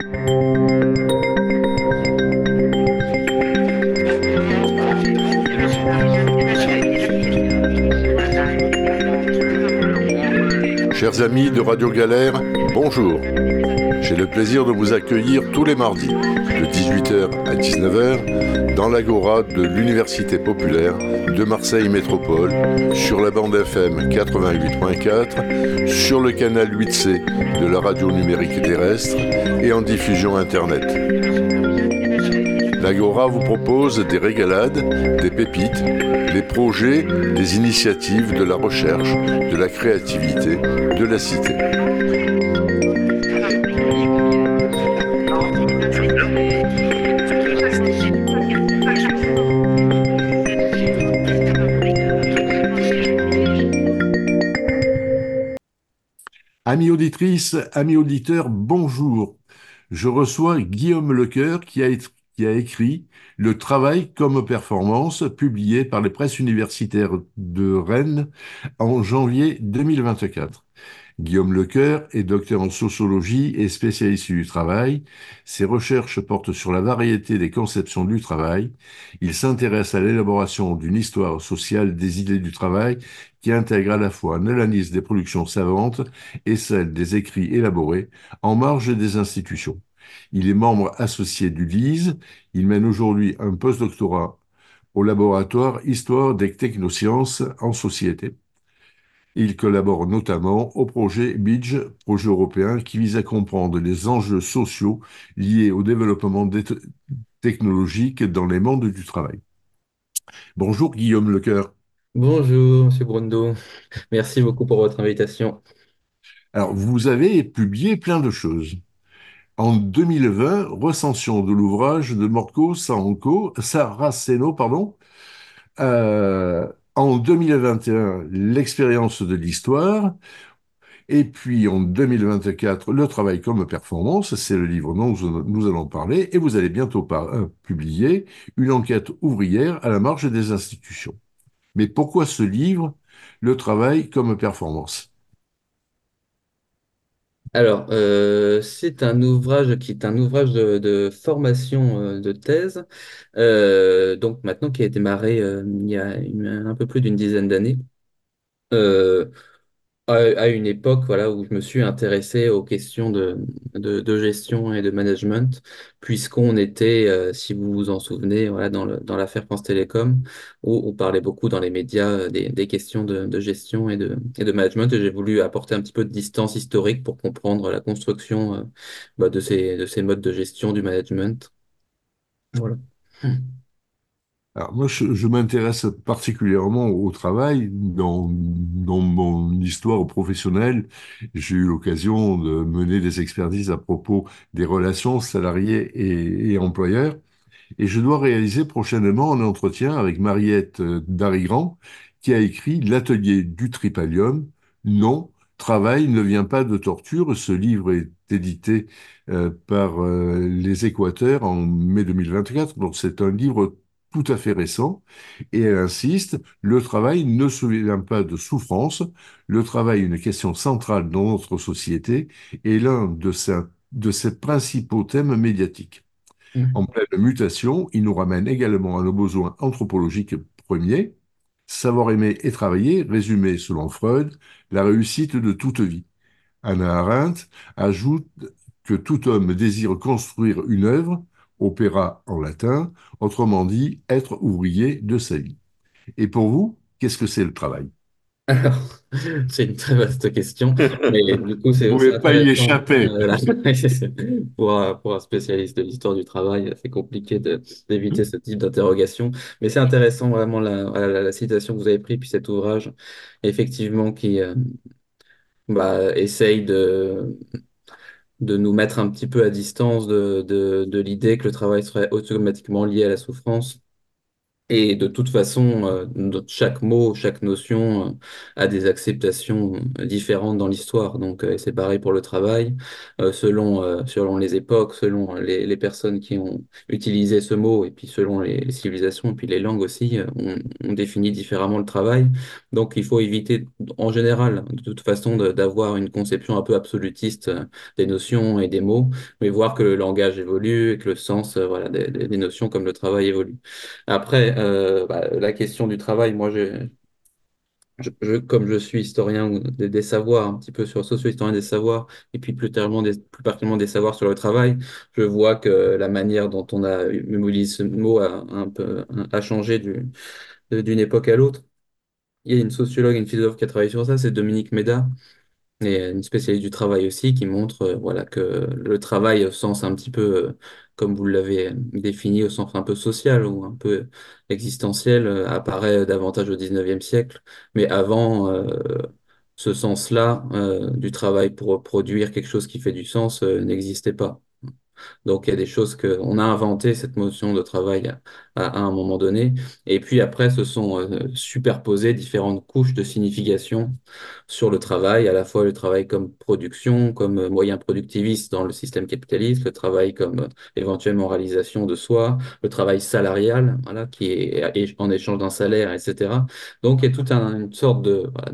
Chers amis de Radio Galère, bonjour. J'ai le plaisir de vous accueillir tous les mardis, de 18h à 19h, dans l'Agora de l'Université populaire de Marseille Métropole, sur la bande FM 88.4, sur le canal 8C de la radio numérique terrestre et en diffusion Internet. L'Agora vous propose des régalades, des pépites, des projets, des initiatives, de la recherche, de la créativité, de la cité. Amis auditrices, amis auditeurs, bonjour. Je reçois Guillaume Lecoeur qui a écrit Le travail comme performance, publié par les presses universitaires de Rennes en janvier 2024. Guillaume Lecoeur est docteur en sociologie et spécialiste du travail. Ses recherches portent sur la variété des conceptions du travail. Il s'intéresse à l'élaboration d'une histoire sociale des idées du travail qui intègre à la fois une analyse des productions savantes et celle des écrits élaborés en marge des institutions. Il est membre associé du LISE. Il mène aujourd'hui un postdoctorat au laboratoire Histoire des technosciences en société. Il collabore notamment au projet BIDGE, projet européen qui vise à comprendre les enjeux sociaux liés au développement technologique dans les mondes du travail. Bonjour Guillaume Lecoeur. Bonjour, Monsieur Brundo. Merci beaucoup pour votre invitation. Alors, vous avez publié plein de choses. En 2020, recension de l'ouvrage de Morco Saraceno, pardon. En 2021, l'expérience de l'histoire. Et puis en 2024, le travail comme performance, c'est le livre dont nous allons parler, et vous allez bientôt publier une enquête ouvrière à la marge des institutions. Mais pourquoi ce livre, Le travail comme performance? C'est un ouvrage qui est un ouvrage de formation de thèse, donc maintenant qui a démarré il y a un peu plus d'une dizaine d'années. Euh, à une époque voilà, où je me suis intéressé aux questions de gestion et de management, puisqu'on était, si vous vous en souvenez, voilà, dans l'affaire France Télécom, où on parlait beaucoup dans les médias des questions de gestion et de management, et j'ai voulu apporter un petit peu de distance historique pour comprendre la construction de ces modes de gestion du management. Voilà. Alors moi, je m'intéresse particulièrement au travail. Dans mon histoire professionnelle, j'ai eu l'occasion de mener des expertises à propos des relations salariés et employeurs. Et je dois réaliser prochainement un entretien avec Mariette Darigrand, qui a écrit L'atelier du Tripalium. Non, travail ne vient pas de torture. Ce livre est édité par Les Équateurs en mai 2024. Donc c'est un livre tout à fait récent. Et elle insiste, le travail ne se vient pas de souffrance. Le travail est une question centrale dans notre société et l'un de ses principaux thèmes médiatiques. En pleine mutation, il nous ramène également à nos besoins anthropologiques premiers. Savoir aimer et travailler, résumé selon Freud, la réussite de toute vie. Hannah Arendt ajoute que tout homme désire construire une œuvre, opéra en latin, autrement dit, être ouvrier de sa vie. Et pour vous, qu'est-ce que c'est le travail? Alors, c'est une très vaste question, mais du coup, Vous ne c'est pouvez pas y intéressant. échapper. Pour un spécialiste de l'histoire du travail, c'est compliqué d'éviter ce type d'interrogation. Mais c'est intéressant, vraiment, la citation que vous avez prise, puis cet ouvrage, effectivement, qui essaye de nous mettre un petit peu à distance de l'idée que le travail serait automatiquement lié à la souffrance. Et de toute façon, chaque mot, chaque notion a des acceptations différentes dans l'histoire. Donc, c'est pareil pour le travail. Selon les époques, selon les personnes qui ont utilisé ce mot, et puis selon les civilisations, et puis les langues aussi, on définit différemment le travail. Donc, il faut éviter, en général, de toute façon, d'avoir une conception un peu absolutiste des notions et des mots, mais voir que le langage évolue et que le sens, voilà, des notions comme le travail évolue. Après, la question du travail, moi, comme je suis historien des savoirs, un petit peu sur socio-historien des savoirs, et puis plus particulièrement des savoirs sur le travail, je vois que la manière dont on a mémorisé ce mot a changé d'une époque à l'autre. Il y a une sociologue, une philosophe qui a travaillé sur ça, c'est Dominique Méda, et une spécialiste du travail aussi qui montre voilà, que le travail au sens un petit peu, comme vous l'avez défini, au sens un peu social ou un peu existentiel, apparaît davantage au 19e siècle. Mais avant, ce sens-là du travail pour produire quelque chose qui fait du sens n'existait pas. Donc, il y a des choses que on a inventé cette notion de travail à un moment donné. Et puis après, se sont superposées différentes couches de signification sur le travail, à la fois le travail comme production, comme moyen productiviste dans le système capitaliste, le travail comme éventuellement réalisation de soi, le travail salarial, voilà, qui est en échange d'un salaire, etc. Donc, il y a une sorte voilà,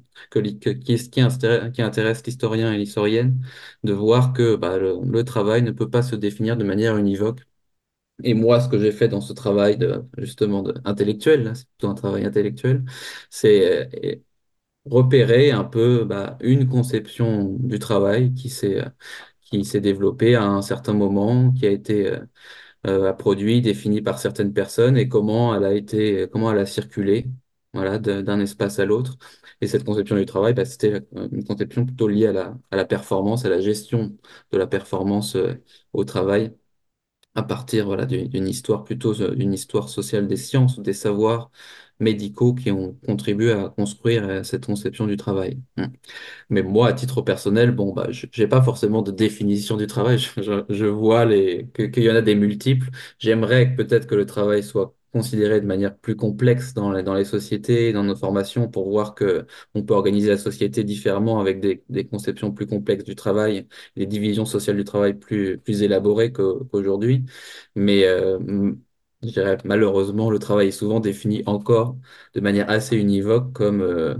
qui intéresse l'historien et l'historienne de voir que le travail ne peut pas se définir de manière univoque. Et moi, ce que j'ai fait dans ce travail justement intellectuel, là, c'est plutôt un travail intellectuel, c'est repérer un peu une conception du travail qui s'est développée à un certain moment, qui a été a produit, défini par certaines personnes et comment elle a circulé, voilà, d'un espace à l'autre. Et cette conception du travail, c'était une conception plutôt liée à la performance, à la gestion de la performance au travail, à partir, voilà, d'une histoire plutôt d'une histoire sociale des sciences ou des savoirs médicaux qui ont contribué à construire cette conception du travail. Mais moi, à titre personnel, bon, j'ai pas forcément de définition du travail. Je vois qu'il y en a des multiples. J'aimerais peut-être que le travail soit considéré de manière plus complexe dans les sociétés, dans nos formations, pour voir que on peut organiser la société différemment avec des conceptions plus complexes du travail, des divisions sociales du travail plus élaborées qu'aujourd'hui. Mais je dirais, malheureusement, le travail est souvent défini encore de manière assez univoque comme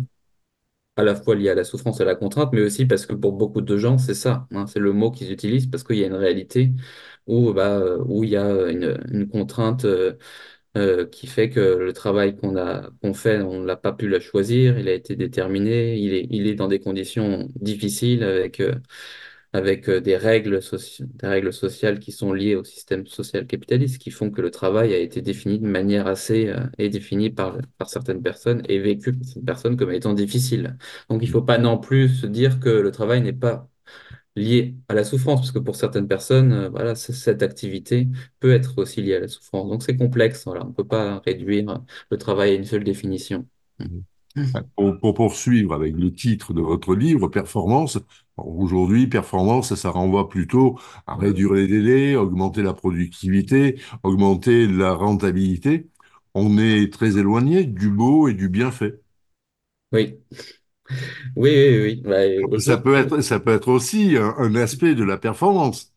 à la fois lié à la souffrance et à la contrainte, mais aussi parce que pour beaucoup de gens, c'est ça, hein, c'est le mot qu'ils utilisent parce qu'il y a une réalité où il y a une contrainte qui fait que le travail qu'on fait, on l'a pas pu la choisir, il a été déterminé, il est dans des conditions difficiles avec des règles sociales qui sont liées au système social capitaliste, qui font que le travail a été défini de manière est défini par certaines personnes et vécu par certaines personnes comme étant difficile. Donc il ne faut pas non plus se dire que le travail n'est pas lié à la souffrance, parce que pour certaines personnes, voilà, cette activité peut être aussi liée à la souffrance. Donc c'est complexe, voilà, on ne peut pas réduire le travail à une seule définition. Pour poursuivre avec le titre de votre livre, Performance, bon, aujourd'hui, performance, ça renvoie plutôt à réduire les délais, augmenter la productivité, augmenter la rentabilité. On est très éloigné du beau et du bien fait. Oui, oui, oui, oui. Ça peut être aussi un aspect de la performance.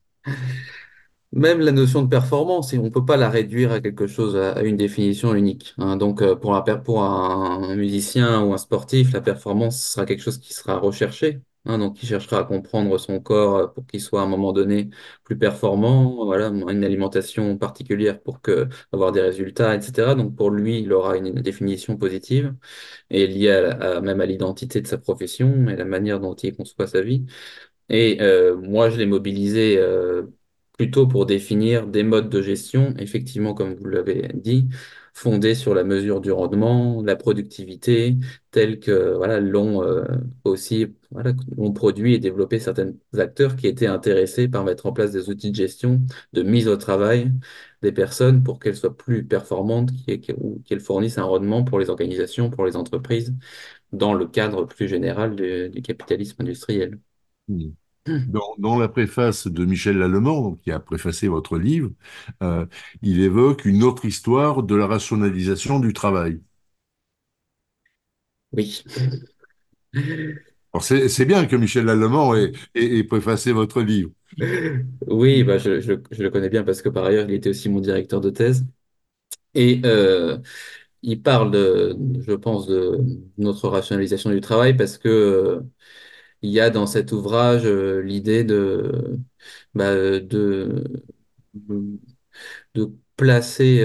Même la notion de performance, on ne peut pas la réduire à quelque chose, à une définition unique, hein. Donc, pour un musicien ou un sportif, la performance sera quelque chose qui sera recherché, hein. Donc, il cherchera à comprendre son corps pour qu'il soit à un moment donné plus performant, voilà, une alimentation particulière pour avoir des résultats, etc. Donc, pour lui, il aura une définition positive et liée même à l'identité de sa profession et la manière dont il conçoit sa vie. Et moi, je l'ai mobilisé plutôt pour définir des modes de gestion, effectivement, comme vous l'avez dit, fondés sur la mesure du rendement, la productivité, tels que voilà, l'ont produit et développé certains acteurs qui étaient intéressés par mettre en place des outils de gestion, de mise au travail des personnes pour qu'elles soient plus performantes ou qu'elles fournissent un rendement pour les organisations, pour les entreprises, dans le cadre plus général du capitalisme industriel. Dans la préface de Michel Lallemand, donc, qui a préfacé votre livre, euh, il évoque une autre histoire de la rationalisation du travail. Oui. Alors c'est bien que Michel Lallemand ait préfacé votre livre. Oui, bah je le connais bien parce que par ailleurs, il était aussi mon directeur de thèse. Et il parle je pense, de notre rationalisation du travail parce que il y a dans cet ouvrage l'idée de, de placer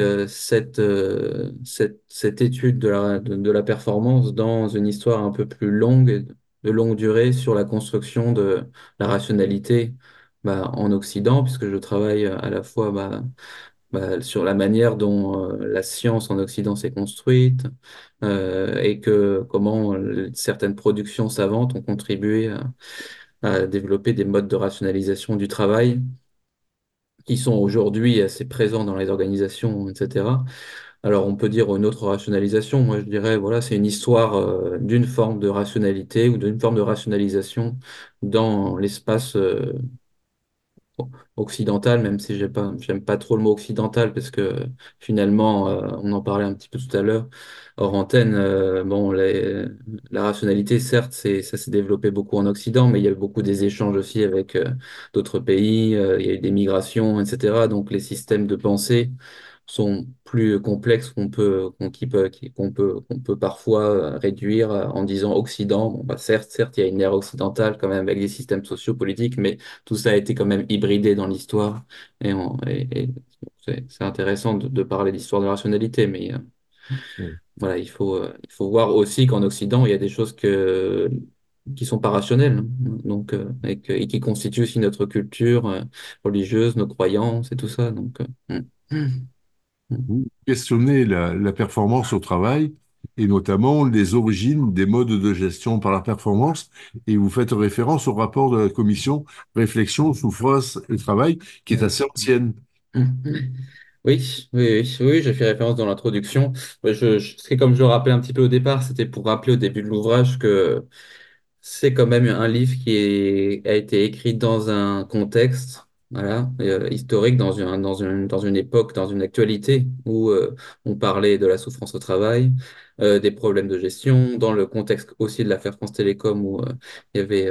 cette étude de la performance dans une histoire un peu plus longue, de longue durée, sur la construction de la rationalité en Occident, puisque je travaille à la fois sur la manière dont la science en Occident s'est construite et que comment certaines productions savantes ont contribué à développer des modes de rationalisation du travail qui sont aujourd'hui assez présents dans les organisations, etc. Alors on peut dire une autre rationalisation, moi je dirais, voilà, c'est une histoire d'une forme de rationalité ou d'une forme de rationalisation dans l'espace occidental, même si j'aime pas trop le mot occidental, parce que finalement, on en parlait un petit peu tout à l'heure, hors antenne, la rationalité, certes, ça s'est développé beaucoup en Occident, mais il y a eu beaucoup des échanges aussi avec d'autres pays, il y a eu des migrations, etc. Donc les systèmes de pensée sont plus complexes qu'on peut parfois réduire en disant Occident. Bon, bah, certes, il y a une ère occidentale quand même avec des systèmes sociopolitiques, mais tout ça a été quand même hybridé dans l'histoire. Et c'est intéressant de parler d'histoire de la rationalité, mais voilà, il faut voir aussi qu'en Occident, il y a des choses qui sont pas rationnelles, hein. Donc, et qui constituent aussi notre culture religieuse, nos croyances et tout ça. Donc, Vous questionnez la performance au travail et notamment les origines des modes de gestion par la performance et vous faites référence au rapport de la commission Réflexion, souffrance et travail qui est assez ancienne. Oui, j'ai fait référence dans l'introduction. C'est comme je le rappelais un petit peu au départ, c'était pour rappeler au début de l'ouvrage que c'est quand même un livre a été écrit dans un contexte, voilà, historique, dans une époque, dans une actualité où on parlait de la souffrance au travail, des problèmes de gestion, dans le contexte aussi de l'affaire France Télécom où il y avait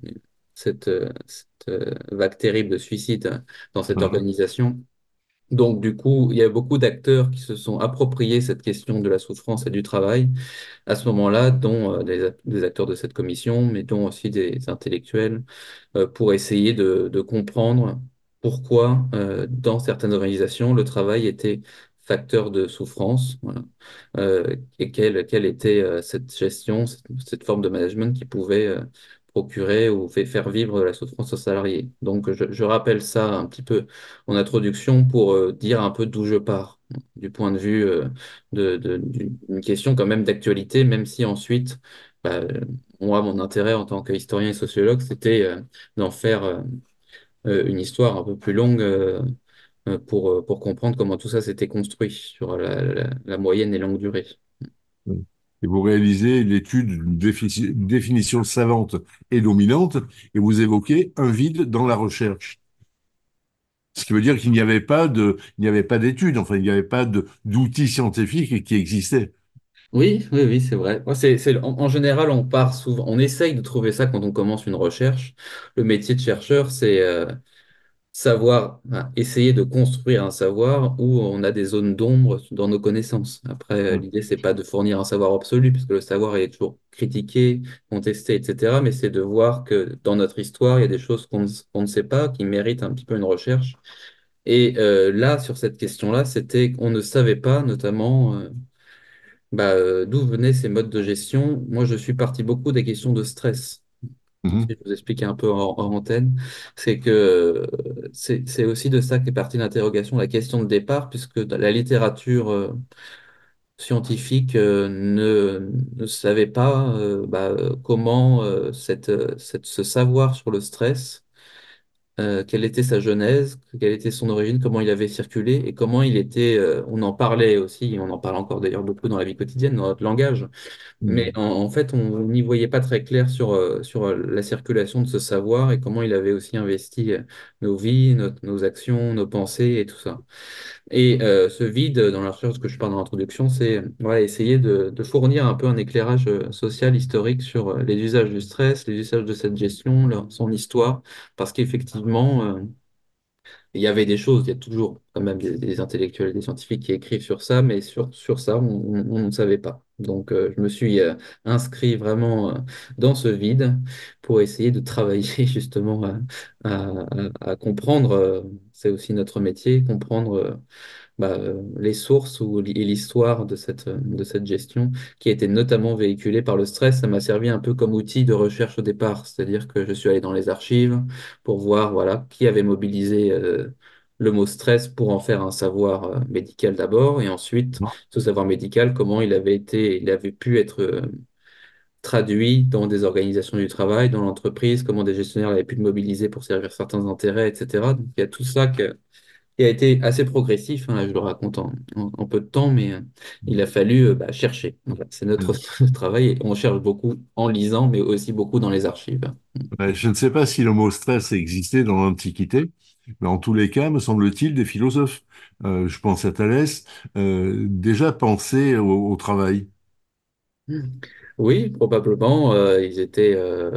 cette vague terrible de suicides dans cette Hein. organisation. Donc, du coup, il y a beaucoup d'acteurs qui se sont appropriés cette question de la souffrance et du travail à ce moment-là, dont des acteurs de cette commission, mais dont aussi des intellectuels, pour essayer de comprendre pourquoi, dans certaines organisations, le travail était facteur de souffrance, voilà. Et quelle était cette gestion, cette forme de management qui pouvait procurer ou faire vivre la souffrance aux salariés. Donc, je rappelle ça un petit peu en introduction pour dire un peu d'où je pars, du point de vue d'une question quand même d'actualité, même si ensuite, moi, mon intérêt en tant qu'historien et sociologue, c'était d'en faire une histoire un peu plus longue pour comprendre comment tout ça s'était construit sur la moyenne et longue durée. Et vous réalisez l'étude d'une définition savante et dominante et vous évoquez un vide dans la recherche. Ce qui veut dire qu'il n'y avait pas il n'y avait pas d'études, enfin, il n'y avait pas d'outils scientifiques qui existaient. Oui, c'est vrai. Moi, en général, on part souvent, on essaye de trouver ça quand on commence une recherche. Le métier de chercheur, c'est essayer de construire un savoir où on a des zones d'ombre dans nos connaissances. Après, l'idée, c'est pas de fournir un savoir absolu, puisque le savoir est toujours critiqué, contesté, etc. Mais c'est de voir que dans notre histoire, il y a des choses qu'on ne sait pas, qui méritent un petit peu une recherche. Et là, sur cette question-là, c'était qu'on ne savait pas, notamment, d'où venaient ces modes de gestion. Moi, je suis parti beaucoup des questions de stress. Si Mhm. je vous explique un peu en antenne, c'est que c'est aussi de ça qu'est partie l'interrogation, la question de départ, puisque la littérature scientifique ne savait pas comment ce savoir sur le stress quelle était sa genèse, quelle était son origine, comment il avait circulé et comment il était. On en parlait aussi, et on en parle encore d'ailleurs beaucoup dans la vie quotidienne, dans notre langage. Mais Mm. en fait, on n'y voyait pas très clair sur la circulation de ce savoir et comment il avait aussi investi nos vies, nos actions, nos pensées et tout ça. Et ce vide, dans la recherche que je parle dans l'introduction, c'est voilà, essayer de fournir un peu un éclairage social, historique sur les usages du stress, les usages de cette gestion, son histoire, parce qu'effectivement, il y avait des choses, il y a toujours quand même des intellectuels, des scientifiques qui écrivent sur ça, mais sur ça, on ne savait pas. Donc, je me suis inscrit vraiment dans ce vide pour essayer de travailler justement à comprendre, c'est aussi notre métier, comprendre les sources et l'histoire de cette gestion qui a été notamment véhiculée par le stress. Ça m'a servi un peu comme outil de recherche au départ, c'est-à-dire que je suis allé dans les archives pour voir voilà, qui avait mobilisé le mot stress pour en faire un savoir médical d'abord, et ensuite, ce savoir médical, comment il avait pu être traduit dans des organisations du travail, dans l'entreprise, comment des gestionnaires avaient pu le mobiliser pour servir certains intérêts, etc. Donc, il y a tout ça qui a été assez progressif, hein, là, je le raconte en peu de temps, mais il a fallu chercher. Voilà, c'est notre Mm. travail et on cherche beaucoup en lisant, mais aussi beaucoup dans les archives. Ouais, je ne sais pas si le mot stress existait dans l'Antiquité, mais en tous les cas, me semble-t-il, des philosophes, je pense à Thalès, déjà pensaient au travail. Hmm. Oui, probablement, ils étaient.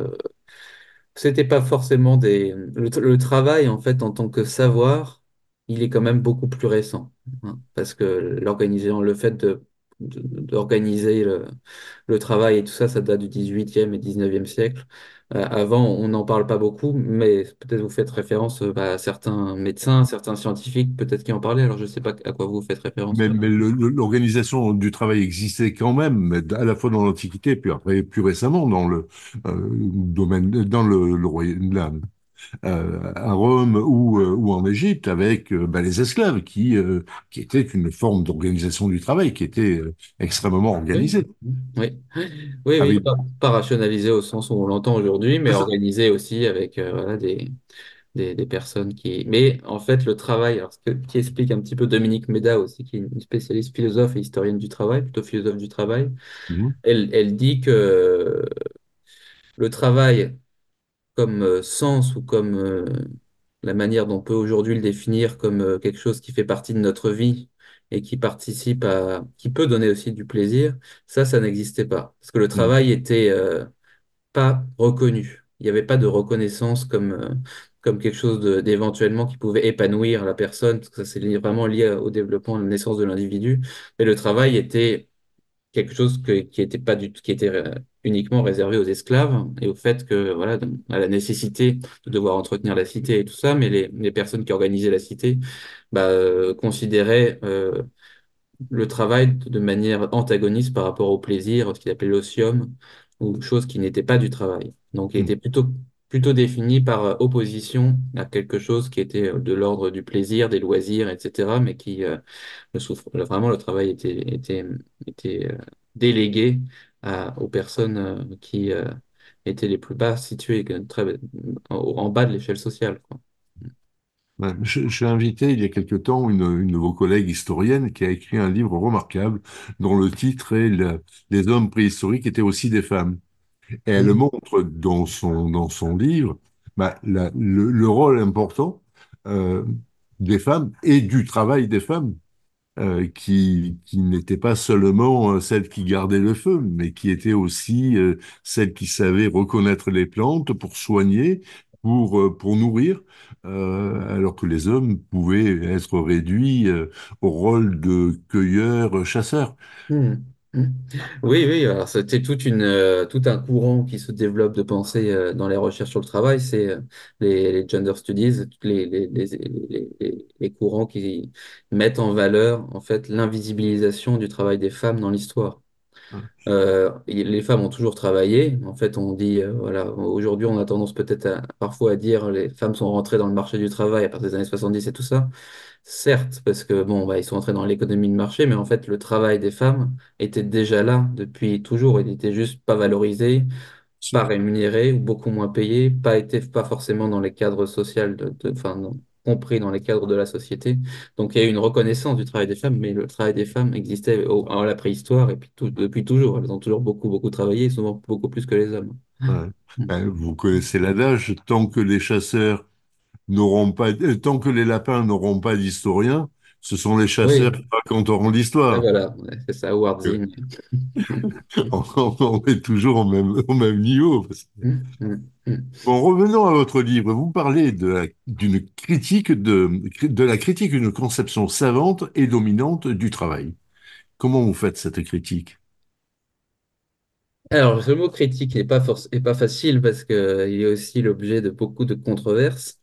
C'était pas forcément des. Le travail, en fait, en tant que savoir, il est quand même beaucoup plus récent, hein, parce que le fait d'organiser le travail et tout ça, ça date du 18e et 19e siècle. Avant, on n'en parle pas beaucoup, mais peut-être vous faites référence à certains médecins, certains scientifiques, peut-être qui en parlaient. Alors, je ne sais pas à quoi vous faites référence. Mais l'organisation du travail existait quand même, mais à la fois dans l'Antiquité, puis après plus récemment dans le domaine, dans à Rome ou en Égypte, avec les esclaves qui étaient une forme d'organisation du travail qui était extrêmement Oui, organisée. oui, oui, oui, Avec, pas rationalisé au sens où on l'entend aujourd'hui, mais c'est ça. organisé aussi avec voilà, des personnes qui. Mais en fait, le travail, alors, qui explique un petit peu Dominique Méda aussi, qui est une spécialiste philosophe et historienne du travail, plutôt philosophe du travail, Mhm. elle dit que le travail comme sens ou comme la manière dont on peut aujourd'hui le définir comme quelque chose qui fait partie de notre vie et qui participe qui peut donner aussi du plaisir, ça n'existait pas. Parce que le Mhm. travail était pas reconnu. Il n'y avait pas de reconnaissance comme quelque chose d'éventuellement qui pouvait épanouir la personne, parce que ça c'est vraiment lié au développement, à la naissance de l'individu. Mais le travail était quelque chose qui était pas du tout, qui était uniquement réservé aux esclaves et au fait que, voilà, à la nécessité de devoir entretenir la cité et tout ça, mais les personnes qui organisaient la cité considéraient le travail de manière antagoniste par rapport au plaisir, ce qu'il appelait l'osium, ou chose qui n'était pas du travail. Donc, il était plutôt défini par opposition à quelque chose qui était de l'ordre du plaisir, des loisirs, etc., mais qui vraiment, le travail était délégué aux personnes qui étaient les plus bas situées, en bas de l'échelle sociale, quoi. Ouais, j'ai invité il y a quelque temps une de vos collègues historiennes qui a écrit un livre remarquable dont le titre est Les hommes préhistoriques étaient aussi des femmes. Et elle Mm. montre dans son livre le rôle important euh, des femmes et du travail des femmes, qui n'étaient pas seulement celles qui gardaient le feu, mais qui étaient aussi celles qui savaient reconnaître les plantes pour soigner, pour nourrir, alors que les hommes pouvaient être réduits au rôle de cueilleurs, chasseurs. Hmm. Hmm. Oui, oui, alors c'était tout un courant qui se développe de pensée dans les recherches sur le travail, c'est les gender studies, les courants qui mettent en valeur en fait l'invisibilisation du travail des femmes dans l'histoire. Les femmes ont toujours travaillé. En fait, on dit, voilà, aujourd'hui, on a tendance peut-être parfois à dire les femmes sont rentrées dans le marché du travail à partir des années 70 et tout ça. Certes, parce que bon, ils sont entrés dans l'économie de marché, mais en fait, le travail des femmes était déjà là depuis toujours. Il était juste pas valorisé, pas rémunérés ou beaucoup moins payés, pas forcément dans les cadres sociaux, compris dans les cadres de la société. Donc il y a eu une reconnaissance du travail des femmes, mais le travail des femmes existait à la préhistoire et puis depuis toujours. Elles ont toujours beaucoup travaillé, souvent beaucoup plus que les hommes. Ouais. Mm. Vous connaissez l'adage, tant que les chasseurs n'auront pas, tant que les lapins n'auront pas d'historien, ce sont les chasseurs Oui, qui raconteront l'histoire. voilà, ouais, c'est ça, Howard Zinn. On est toujours au même niveau. Mm, mm, mm. Bon, revenons à votre livre. Vous parlez d'une critique de la critique d'une conception savante et dominante du travail. Comment vous faites cette critique? Alors, ce mot critique est pas facile parce que il est aussi l'objet de beaucoup de controverses.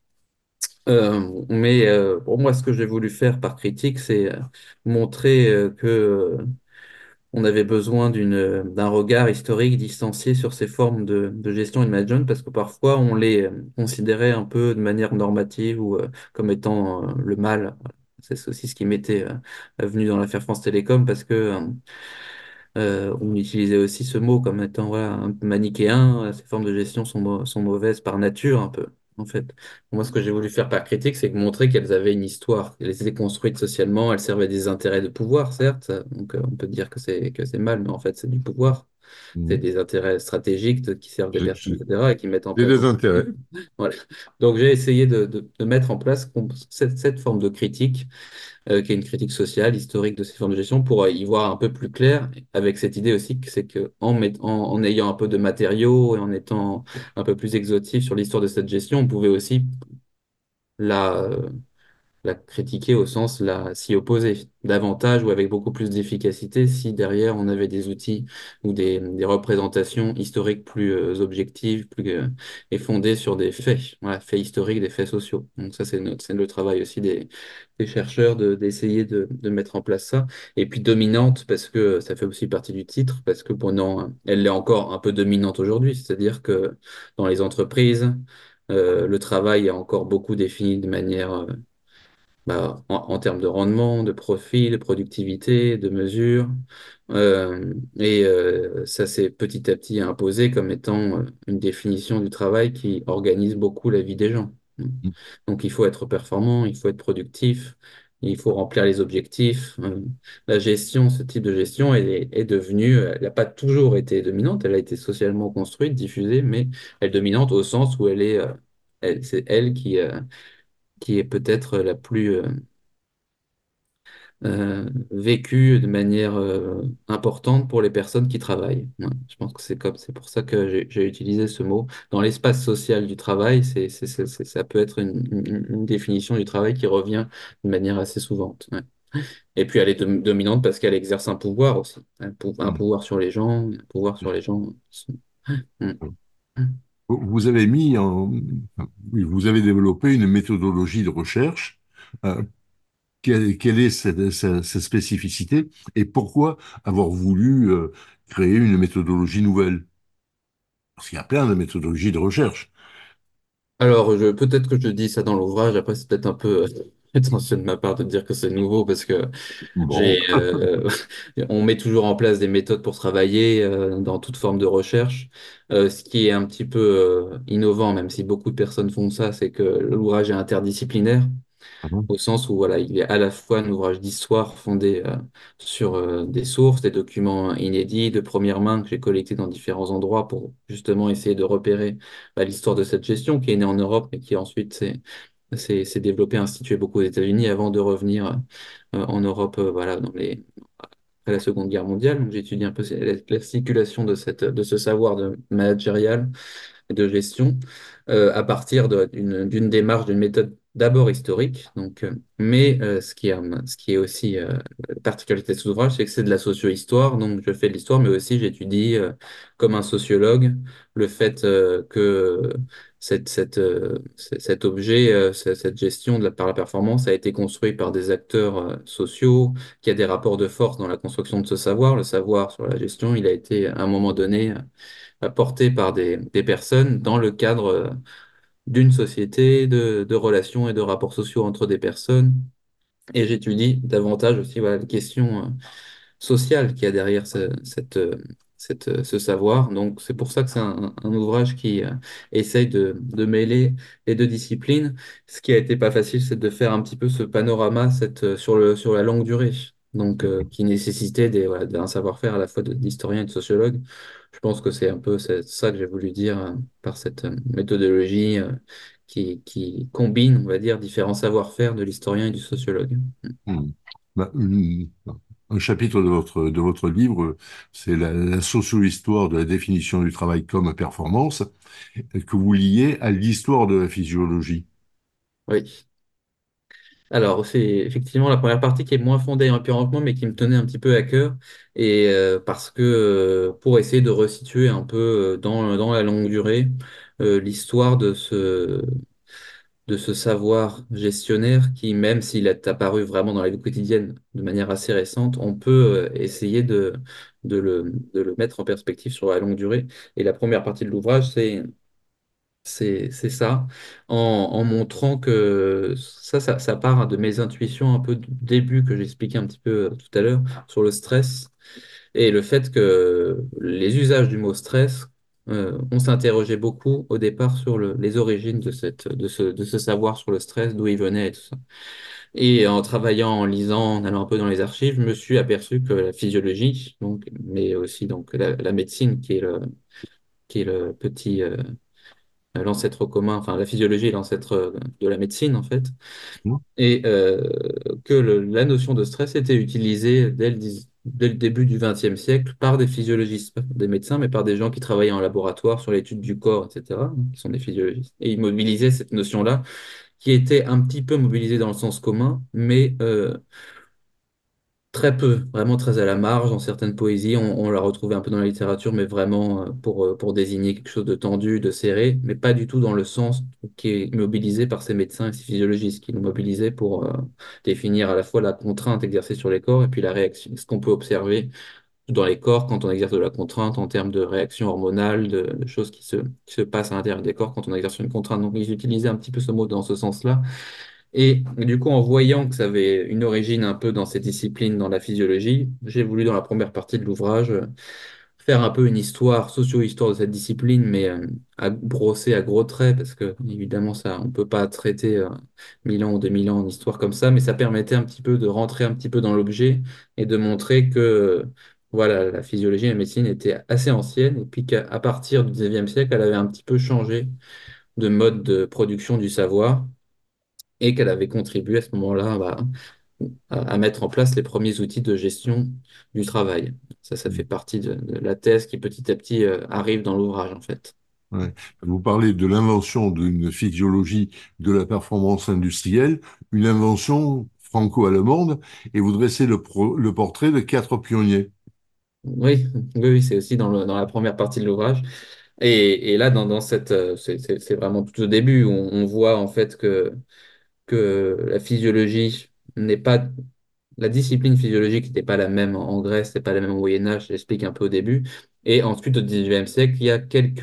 Pour moi, ce que j'ai voulu faire par critique, c'est montrer que on avait besoin d'un regard historique distancié sur ces formes de gestion et de management parce que parfois on les considérait un peu de manière normative ou comme étant le mal. C'est aussi ce qui m'était venu dans l'affaire France Télécom parce que on utilisait aussi ce mot comme étant voilà, un peu manichéen. Ces formes de gestion sont mauvaises par nature un peu. En fait, moi, ce que j'ai voulu faire par critique, c'est que montrer qu'elles avaient une histoire. Elles étaient construites socialement, elles servaient des intérêts de pouvoir, certes. Donc, on peut dire que c'est mal, mais en fait, c'est du pouvoir. C'est Mhm. des intérêts stratégiques qui servent des J'ai personnes, etc., et qui mettent en j'ai place. des intérêts. Voilà. Donc, j'ai essayé de mettre en place cette forme de critique qui est une critique sociale, historique de ces formes de gestion, pour y voir un peu plus clair, avec cette idée aussi que c'est que en ayant un peu de matériaux et en étant un peu plus exhaustif sur l'histoire de cette gestion, on pouvait aussi la, euh, la critiquer au sens s'y opposer davantage ou avec beaucoup plus d'efficacité si derrière on avait des outils ou des représentations historiques plus objectives et fondées sur des faits, voilà, faits historiques, des faits sociaux. Donc ça c'est le travail aussi des chercheurs d'essayer de mettre en place ça. Et puis dominante parce que ça fait aussi partie du titre, parce que pendant elle l'est encore un peu dominante aujourd'hui, c'est-à-dire que dans les entreprises, le travail est encore beaucoup défini de manière en termes de rendement, de profit, de productivité, de mesure. Ça s'est petit à petit imposé comme étant une définition du travail qui organise beaucoup la vie des gens. Donc il faut être performant, il faut être productif, il faut remplir les objectifs. La gestion, ce type de gestion, est devenue, elle n'a pas toujours été dominante, elle a été socialement construite, diffusée, mais elle est dominante au sens où c'est elle qui est peut-être la plus vécu de manière importante pour les personnes qui travaillent. Ouais, je pense que c'est pour ça que j'ai utilisé ce mot. Dans l'espace social du travail, ça peut être une définition du travail qui revient de manière assez souvent. Ouais. Et puis elle est dominante parce qu'elle exerce un pouvoir aussi, un Mhm. pouvoir sur les gens, un pouvoir sur les gens. Mm. Vous avez oui, vous avez développé une méthodologie de recherche. Euh, quelle est cette spécificité et pourquoi avoir voulu créer une méthodologie nouvelle? Parce qu'il y a plein de méthodologies de recherche. Alors, peut-être que je dis ça dans l'ouvrage, après c'est peut-être un peu prétentieux de ma part de dire que c'est nouveau parce que Bon, on met toujours en place des méthodes pour travailler dans toute forme de recherche. Ce qui est un petit peu innovant, même si beaucoup de personnes font ça, c'est que l'ouvrage est interdisciplinaire au sens où voilà, il est à la fois un ouvrage d'histoire fondé sur des sources, des documents inédits de première main que j'ai collectés dans différents endroits pour justement essayer de repérer l'histoire de cette gestion qui est née en Europe et qui ensuite s'est développée, instituée beaucoup aux États-Unis avant de revenir en Europe, voilà, après la Seconde Guerre mondiale. Donc j'étudie un peu la circulation de ce savoir de managérial de gestion à partir d'une démarche, d'une méthode d'abord historique. Ce qui est aussi la particularité de cet ouvrage, c'est que c'est de la socio-histoire. Donc, je fais de l'histoire, mais aussi j'étudie comme un sociologue le fait que cet objet, cette gestion par la performance a été construit par des acteurs sociaux, qu'il y a des rapports de force dans la construction de ce savoir. Le savoir sur la gestion, il a été à un moment donné porté par des personnes dans le cadre d'une société, de relations et de rapports sociaux entre des personnes. Et j'étudie davantage aussi voilà, les questions sociales qu'il y a derrière ce savoir. Donc c'est pour ça que c'est un ouvrage qui essaye de mêler les deux disciplines. Ce qui a été pas facile, c'est de faire un petit peu ce panorama sur la longue durée. Donc, qui nécessitait voilà, d'un savoir-faire à la fois d'historien et de sociologue. Je pense que c'est ça que j'ai voulu dire par cette méthodologie qui combine, on va dire, différents savoir-faire de l'historien et du sociologue. Hmm. Bah, un chapitre de votre livre, c'est la socio-histoire de la définition du travail comme performance, que vous liez à l'histoire de la physiologie. Oui. Alors, c'est effectivement la première partie qui est moins fondée empiriquement, mais qui me tenait un petit peu à cœur, et parce que pour essayer de resituer un peu dans la longue durée l'histoire de ce savoir gestionnaire qui, même s'il est apparu vraiment dans la vie quotidienne de manière assez récente, on peut essayer de le mettre en perspective sur la longue durée. Et la première partie de l'ouvrage, c'est ça, en montrant que ça part de mes intuitions un peu du début que j'expliquais un petit peu tout à l'heure sur le stress et le fait que les usages du mot stress, on s'interrogeait beaucoup au départ sur les origines de ce savoir sur le stress, d'où il venait et tout ça. Et en travaillant, en lisant, en allant un peu dans les archives, je me suis aperçu que la physiologie, donc, mais aussi donc la médecine qui est le petit l'ancêtre commun, enfin la physiologie est l'ancêtre de la médecine en fait, Hmm. et que la notion de stress était utilisée dès le début du XXe siècle par des physiologistes, pas des médecins, mais par des gens qui travaillaient en laboratoire sur l'étude du corps, etc., qui sont des physiologistes. Et ils mobilisaient cette notion-là, qui était un petit peu mobilisée dans le sens commun, mais très peu, vraiment très à la marge dans certaines poésies. On la retrouvait un peu dans la littérature, mais vraiment pour désigner quelque chose de tendu, de serré, mais pas du tout dans le sens qui est mobilisé par ces médecins et ces physiologistes, qui nous mobilisaient pour définir à la fois la contrainte exercée sur les corps et puis la réaction, ce qu'on peut observer dans les corps quand on exerce de la contrainte en termes de réaction hormonale, de choses qui se passent à l'intérieur des corps quand on exerce une contrainte. Donc ils utilisaient un petit peu ce mot dans ce sens-là. Et du coup, en voyant que ça avait une origine un peu dans ces disciplines, dans la physiologie, j'ai voulu, dans la première partie de l'ouvrage, faire un peu une histoire, socio-histoire de cette discipline, mais à brosser à gros traits, parce que évidemment, ça, on peut pas traiter 1000 ans ou 2000 ans en histoire comme ça, mais ça permettait un petit peu de rentrer un petit peu dans l'objet et de montrer que voilà, la physiologie et la médecine étaient assez anciennes, et puis qu'à partir du 19e siècle, elle avait un petit peu changé de mode de production du savoir et qu'elle avait contribué à ce moment-là bah, à mettre en place les premiers outils de gestion du travail. Ça fait partie de la thèse qui petit à petit arrive dans l'ouvrage en fait. Ouais. Vous parlez de l'invention d'une physiologie de la performance industrielle, une invention franco-allemande, et vous dressez le portrait de quatre pionniers. Oui, oui, oui, c'est aussi dans la première partie de l'ouvrage. Et là, dans cette, c'est vraiment tout au début où on voit en fait que la physiologie n'est pas, la discipline physiologique n'était pas la même en Grèce, c'était pas la même au Moyen Âge, je l'explique un peu au début. Et ensuite, au 19e siècle, il y a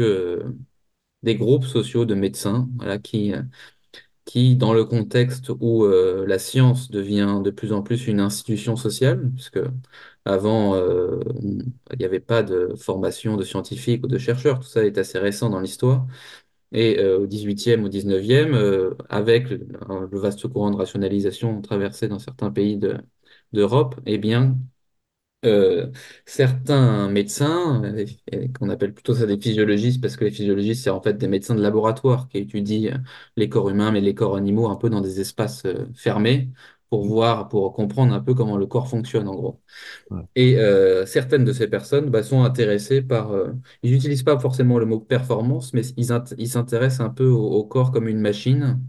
des groupes sociaux de médecins, voilà, qui, dans le contexte où la science devient de plus en plus une institution sociale, puisque avant, il n'y avait pas de formation de scientifiques ou de chercheurs, tout ça est assez récent dans l'histoire. Et au 18e, au 19e, avec le vaste courant de rationalisation traversé dans certains pays d'Europe, eh bien, euh, certains médecins, et qu'on appelle plutôt ça des physiologistes, parce que les physiologistes, c'est en fait des médecins de laboratoire qui étudient les corps humains, mais les corps animaux un peu dans des espaces fermés pour voir, pour comprendre un peu comment le corps fonctionne en gros. Ouais. Et certaines de ces personnes bah, sont intéressées par... ils n'utilisent pas forcément le mot performance, mais ils s'intéressent un peu au corps comme une machine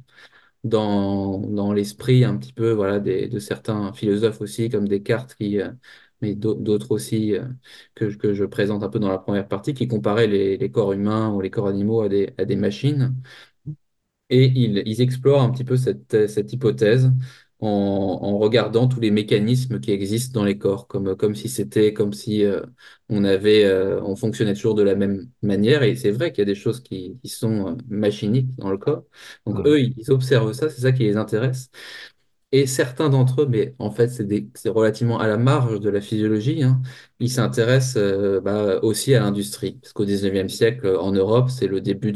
dans l'esprit un petit peu voilà, de certains philosophes aussi, comme Descartes, mais d'autres aussi que je présente un peu dans la première partie, qui comparaient les corps humains ou les corps animaux à des machines. Et ils explorent un petit peu cette hypothèse en regardant tous les mécanismes qui existent dans les corps, comme si c'était, comme si on fonctionnait toujours de la même manière. Et c'est vrai qu'il y a des choses qui sont machiniques dans le corps. Donc Ouais. eux, ils observent ça, c'est ça qui les intéresse. Et certains d'entre eux, mais en fait c'est relativement à la marge de la physiologie, hein, ils s'intéressent aussi à l'industrie. Parce qu'au 19e siècle, en Europe, c'est le début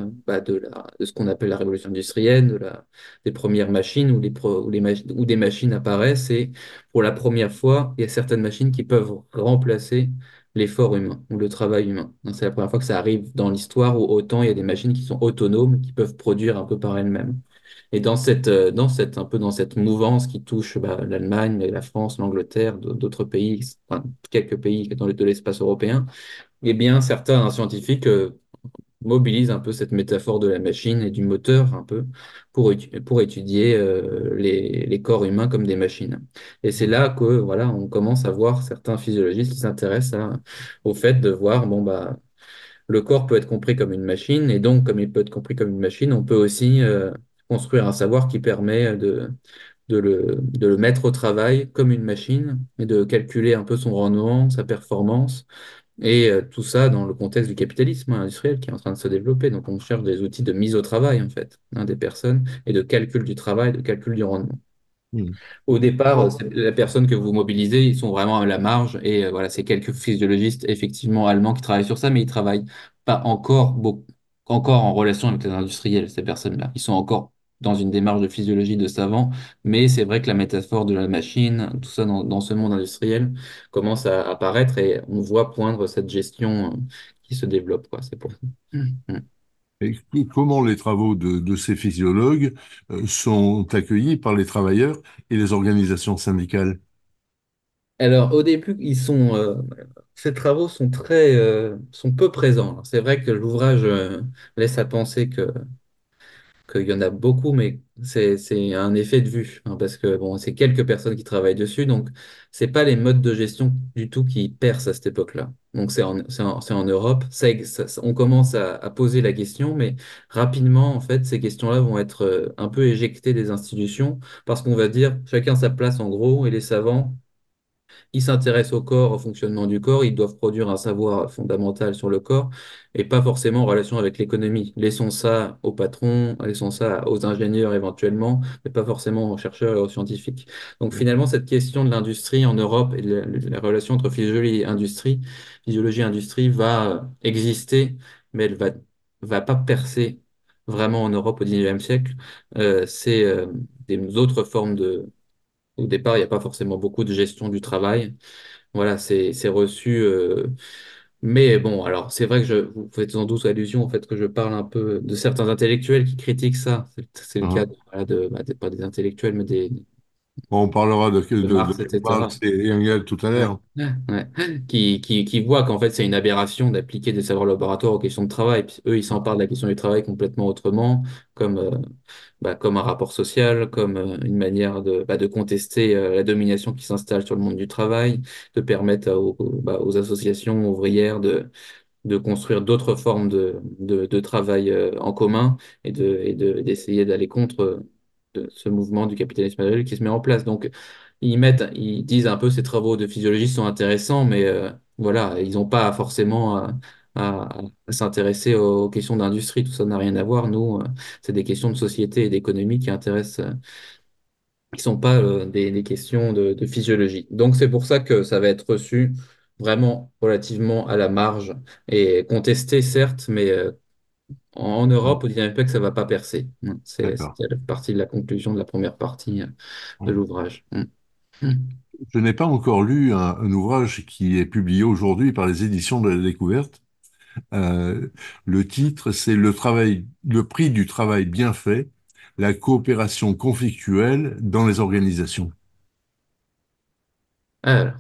de ce qu'on appelle la révolution industrielle, des premières machines où des machines apparaissent. Et pour la première fois, il y a certaines machines qui peuvent remplacer l'effort humain ou le travail humain. Donc, c'est la première fois que ça arrive dans l'histoire où autant il y a des machines qui sont autonomes, qui peuvent produire un peu par elles-mêmes. Et un peu dans cette mouvance qui touche l'Allemagne, la France, l'Angleterre, d'autres pays, enfin, quelques pays de l'espace européen, eh bien, certains scientifiques mobilisent un peu cette métaphore de la machine et du moteur un peu pour étudier les corps humains comme des machines. Et c'est là que voilà, on commence à voir certains physiologistes qui s'intéressent au fait de voir le corps peut être compris comme une machine, et donc, comme il peut être compris comme une machine, on peut aussi construire un savoir qui permet de le mettre au travail comme une machine et de calculer un peu son rendement, sa performance, et tout ça dans le contexte du capitalisme industriel qui est en train de se développer. Donc, on cherche des outils de mise au travail, en fait, des personnes, et de calcul du travail, de calcul du rendement. Hmm. Au départ, Bon, la personne que vous mobilisez, ils sont vraiment à la marge. Et voilà, c'est quelques physiologistes, effectivement, allemands qui travaillent sur ça, mais ils travaillent pas encore en relation avec les industriels, ces personnes-là. Ils sont encore dans une démarche de physiologie de savants, mais c'est vrai que la métaphore de la machine, tout ça dans ce monde industriel, commence à apparaître et on voit poindre cette gestion qui se développe, quoi. C'est pour ça. et comment les travaux de ces physiologues sont accueillis par les travailleurs et les organisations syndicales? Alors, au début, ces travaux sont peu présents. Alors, c'est vrai que l'ouvrage laisse à penser qu'il y en a beaucoup, mais c'est un effet de vue, hein, parce que bon, c'est quelques personnes qui travaillent dessus, donc c'est pas les modes de gestion du tout qui percent à cette époque-là. Donc c'est en Europe, on commence à poser la question, mais rapidement, en fait, ces questions-là vont être un peu éjectées des institutions, parce qu'on va dire chacun sa place en gros, et les savants ils s'intéressent au corps, au fonctionnement du corps, ils doivent produire un savoir fondamental sur le corps et pas forcément en relation avec l'économie. Laissons ça aux patrons, laissons ça aux ingénieurs éventuellement, mais pas forcément aux chercheurs et aux scientifiques. Donc finalement, cette question de l'industrie en Europe et de la relation entre physiologie et industrie va exister, mais va pas percer vraiment en Europe au 19e siècle. C'est des autres formes au départ, il n'y a pas forcément beaucoup de gestion du travail. Voilà, c'est reçu. Mais bon, alors c'est vrai que vous faites sans doute allusion au fait que je parle un peu de certains intellectuels qui critiquent ça. C'est le cas Hein. pas des intellectuels, mais On parlera de de Marx, etc. Marx et Engels tout à Ouais. l'heure. Ouais. Qui voient qu'en fait c'est une aberration d'appliquer des savoirs laboratoires aux questions de travail. Puis eux, ils s'emparent de la question du travail complètement autrement, comme, comme un rapport social, comme une manière de contester la domination qui s'installe sur le monde du travail, de permettre aux associations ouvrières de construire d'autres formes de travail en commun d'essayer d'aller contre ce mouvement du capitalisme actuel qui se met en place. Donc, ils disent un peu ces travaux de physiologie sont intéressants, mais voilà, ils n'ont pas forcément à s'intéresser aux questions d'industrie. Tout ça n'a rien à voir. Nous, c'est des questions de société et d'économie qui intéressent, qui sont pas des questions de physiologie. Donc, c'est pour ça que ça va être reçu vraiment relativement à la marge et contesté, certes, mais en Europe, au dynamique que ça va pas percer. D'accord. C'était la partie de la conclusion de la première partie de l'ouvrage. Mm. Je n'ai pas encore lu un ouvrage qui est publié aujourd'hui par les éditions de la Découverte. Euh, le titre, c'est le prix du travail bien fait, la coopération conflictuelle dans les organisations. Alors,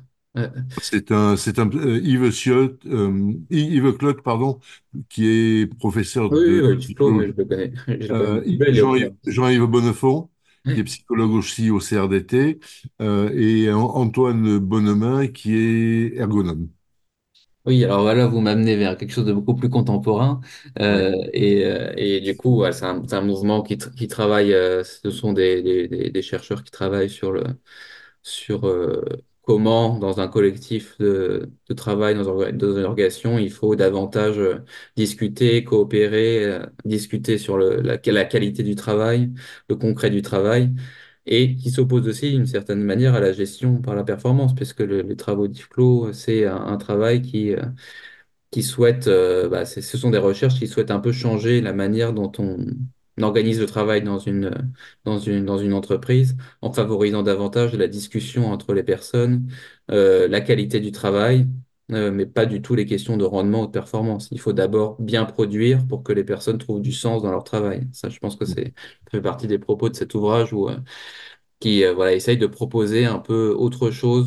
Yves Siot, Yves Clotte, pardon, qui est professeur oui, oui, de oui, le diplôme, je psychologie, le connais. Je le connais. Il est au clair. Jean-Yves Bonnefond, qui est psychologue aussi au CRDT, et Antoine Bonnemain, qui est ergonome. Oui, alors voilà, vous m'amenez vers quelque chose de beaucoup plus contemporain. Oui. Et du coup, ouais, c'est un mouvement qui travaille, ce sont des chercheurs qui travaillent sur comment, dans un collectif de travail, dans une organisation, il faut davantage discuter, coopérer, discuter sur la qualité du travail, le concret du travail. et qui s'oppose aussi d'une certaine manière à la gestion par la performance, puisque les travaux d'IFLO, c'est un travail qui souhaitent, ce sont des recherches qui souhaitent un peu changer la manière dont on organise le travail dans une entreprise, en favorisant davantage la discussion entre les personnes, la qualité du travail, mais pas du tout les questions de rendement ou de performance. Il faut d'abord bien produire pour que les personnes trouvent du sens dans leur travail. Ça, je pense que ça fait partie des propos de cet ouvrage qui voilà, essaye de proposer un peu autre chose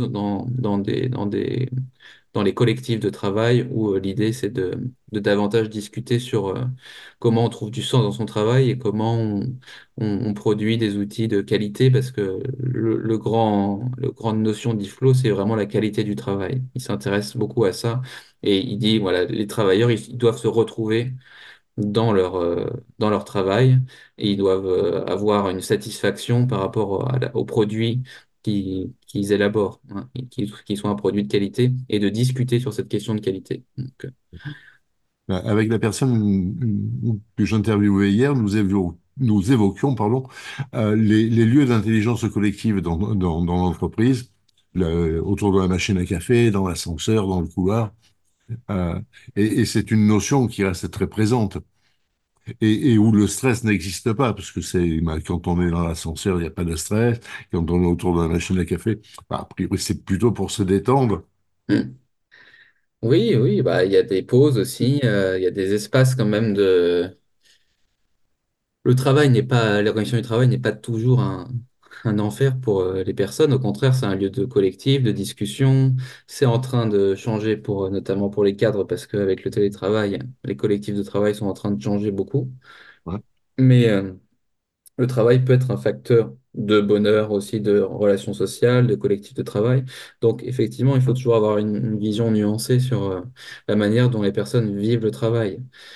dans les collectifs de travail où l'idée c'est de davantage discuter sur comment on trouve du sens dans son travail et comment on produit des outils de qualité parce que le grande notion d'IFLO, c'est vraiment la qualité du travail. Il s'intéresse beaucoup à ça et il dit, voilà, les travailleurs, ils doivent se retrouver dans leur travail et ils doivent avoir une satisfaction par rapport aux produits qu'ils élaborent, hein, et qui soient un produit de qualité et de discuter sur cette question de qualité. Donc, Avec la personne que j'interviewais hier, nous évoquions pardon, les lieux d'intelligence collective dans l'entreprise, autour de la machine à café, dans l'ascenseur, dans le couloir. Euh, et c'est une notion qui reste très présente et où le stress n'existe pas, parce que quand on est dans l'ascenseur, il n'y a pas de stress. Quand on est autour de la machine à café, a priori, c'est plutôt pour se détendre. hmm. Oui, oui, bah, il y a des pauses aussi, il y a des espaces quand même de... Le travail n'est pas, l'organisation du travail n'est pas toujours un enfer pour les personnes. Au contraire, c'est un lieu de collectif, de discussion. C'est en train de changer pour, notamment pour les cadres, parce qu'avec le télétravail, les collectifs de travail sont en train de changer beaucoup. Ouais. Mais le travail peut être un facteur de bonheur aussi, de relations sociales, de collectifs de travail. Donc, effectivement, il faut toujours avoir une vision nuancée sur la manière dont les personnes vivent le travail.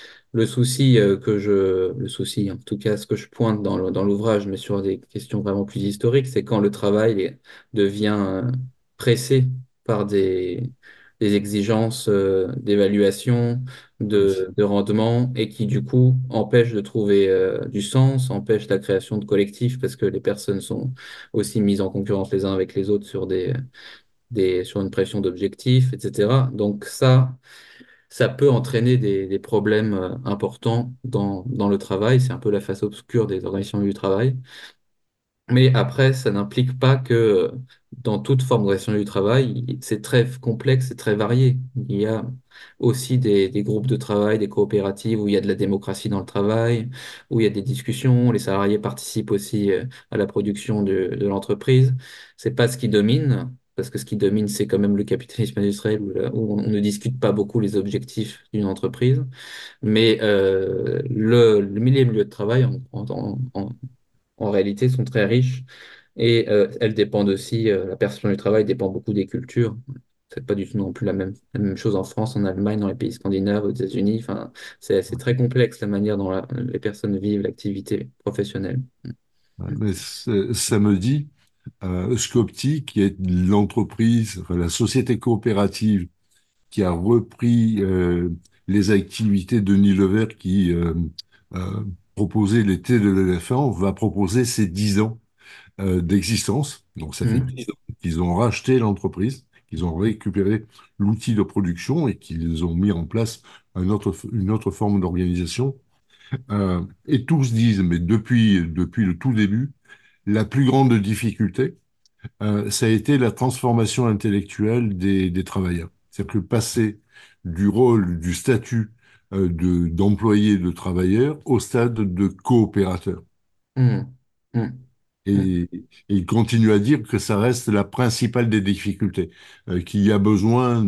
Le souci, en tout cas, ce que je pointe dans l'ouvrage, mais sur des questions vraiment plus historiques, c'est quand le travail devient pressé par des exigences d'évaluation, de rendement, et qui du coup empêche de trouver du sens, empêche la création de collectifs, parce que les personnes sont aussi mises en concurrence les uns avec les autres sur sur une pression d'objectifs, etc. Donc ça peut entraîner des problèmes importants dans le travail. C'est un peu la face obscure des organisations du travail. Mais après, ça n'implique pas que dans toute forme d'organisation du travail, c'est très complexe et très varié. Il y a aussi des groupes de travail, des coopératives où il y a de la démocratie dans le travail, où il y a des discussions, les salariés participent aussi à la production de l'entreprise. C'est pas ce qui domine, parce que ce qui domine, c'est quand même le capitalisme industriel où on ne discute pas beaucoup les objectifs d'une entreprise. Mais le milieu de travail, en réalité, sont très riches et elles dépendent aussi, la perception du travail dépend beaucoup des cultures. C'est pas du tout non plus la même chose en France, en Allemagne, dans les pays scandinaves, aux États-Unis. Enfin, c'est très complexe la manière dont les personnes vivent l'activité professionnelle. Ouais, mais ça me dit, Scopti, qui est l'entreprise, enfin, la société coopérative qui a repris les activités de Denis Levert qui euh, proposait l'été de l'éléphant, va proposer ses 10 ans d'existence. Donc ça fait Mhm. 10 ans qu'ils ont racheté l'entreprise, qu'ils ont récupéré l'outil de production et qu'ils ont mis en place une autre forme d'organisation. Et tous disent, mais depuis le tout début, la plus grande difficulté, ça a été la transformation intellectuelle des travailleurs. C'est-à-dire que passer du rôle, du statut d'employé de travailleur au stade de coopérateur. Mhm. Mhm. Et, et il continue à dire que ça reste la principale des difficultés, qu'il y a besoin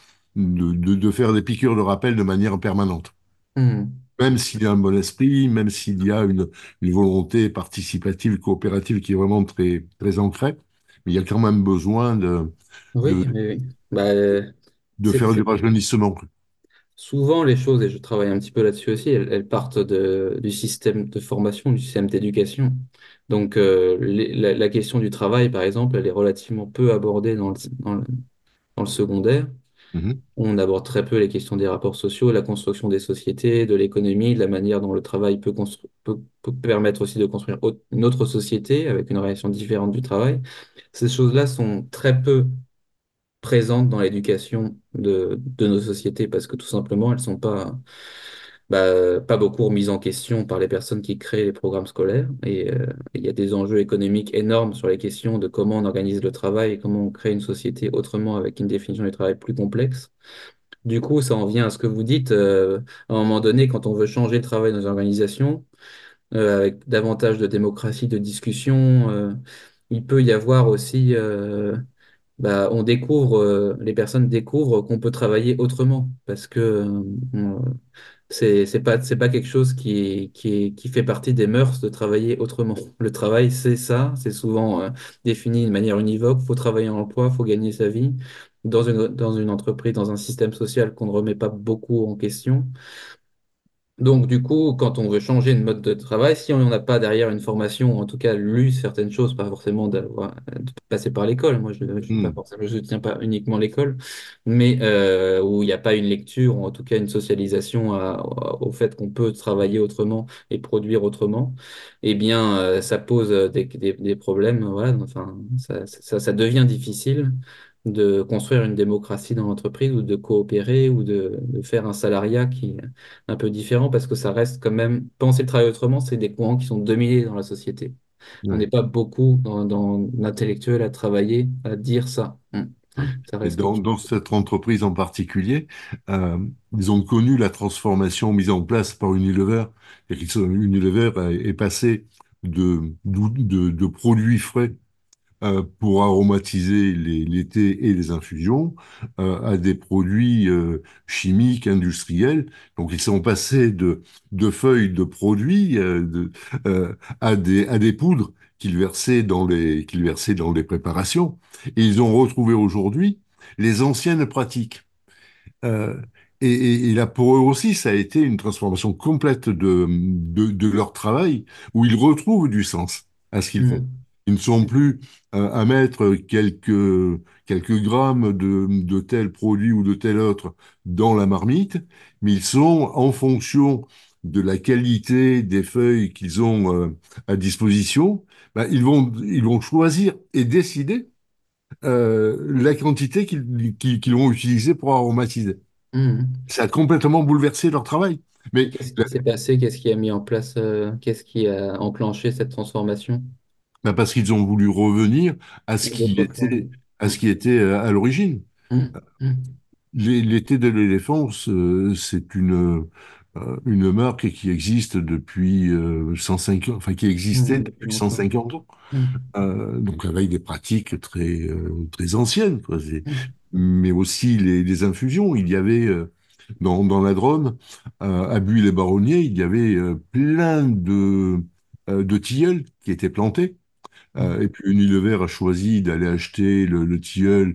de faire des piqûres de rappel de manière permanente. Mhm. Même s'il y a un bon esprit, même s'il y a une volonté participative, coopérative qui est vraiment très, très ancrée, mais il y a quand même besoin Oui, de, oui, oui. Bah, de faire du rajeunissement. souvent, les choses, et je travaille un petit peu là-dessus aussi, elles partent du système de formation, du système d'éducation. Donc, la question du travail, par exemple, elle est relativement peu abordée dans le secondaire. Mhm. On aborde très peu les questions des rapports sociaux, la construction des sociétés, de l'économie, de la manière dont le travail peut permettre aussi de construire une autre société avec une relation différente du travail. Ces choses-là sont très peu présentes dans l'éducation de nos sociétés parce que tout simplement, elles sont pas beaucoup remises en question par les personnes qui créent les programmes scolaires. Et il y a des enjeux économiques énormes sur les questions de comment on organise le travail et comment on crée une société autrement avec une définition du travail plus complexe. Du coup, ça en vient à ce que vous dites. À un moment donné, quand on veut changer le travail dans une organisation, avec davantage de démocratie, de discussion, il peut y avoir aussi, les personnes découvrent qu'on peut travailler autrement, parce que c'est pas quelque chose qui fait partie des mœurs de travailler autrement. Le travail, c'est ça, c'est souvent défini de manière univoque. Faut travailler en emploi, faut gagner sa vie dans une entreprise, dans un système social qu'on ne remet pas beaucoup en question. Donc, du coup, quand on veut changer de mode de travail, si on n'a pas derrière une formation, ou en tout cas lu certaines choses, pas forcément de passer par l'école, moi je suis pas Mhm. forcément, je tiens pas uniquement l'école, mais où il n'y a pas une lecture, ou en tout cas une socialisation au fait qu'on peut travailler autrement et produire autrement, eh bien, ça pose des problèmes, voilà, enfin, ça devient difficile de construire une démocratie dans l'entreprise ou de coopérer ou de faire un salariat qui un peu différent parce que ça reste quand même, penser le travail autrement, c'est des courants qui sont dominés dans la société. On n'est Ouais. pas beaucoup dans l'intellectuel à travailler, à dire ça. Ouais. Ça Et reste quelque dans chose. cette entreprise en particulier, euh, ils ont connu la transformation mise en place par Unilever. Unilever est passé de produits frais pour aromatiser les thés et les infusions à des produits chimiques, industriels. Donc ils sont passés de feuilles de produits à des poudres qu'ils versaient dans les préparations. Et ils ont retrouvé aujourd'hui les anciennes pratiques. Euh, et là, pour eux aussi, ça a été une transformation complète de leur travail, où ils retrouvent du sens à ce qu'ils font. Mm. Ils ne sont plus à mettre quelques grammes de tel produit ou de tel autre dans la marmite, mais ils sont en fonction de la qualité des feuilles qu'ils ont à disposition, ben, ils vont choisir et décider la quantité qu'ils vont utiliser pour aromatiser. Mm. Ça a complètement bouleversé leur travail. Et Mais qu'est-ce qui s'est passé? Qu'est-ce qui a mis en place, qu'est-ce qui a enclenché cette transformation? bah, parce qu'ils ont voulu revenir à ce Avec qui d'autres était, produits. à ce qui était à l'origine. Mm. Mm. L'été de l'éléphant, c'est une marque qui existe depuis 150, enfin qui existait Depuis depuis longtemps. 150 ans. Mm. Donc avec des pratiques très anciennes, quoi. Mm. Mais aussi les infusions. Il y avait dans la Drôme, à Buis-les-Baronniers, il y avait plein de tilleuls qui étaient plantés. Et puis Unilever a choisi d'aller acheter le tilleul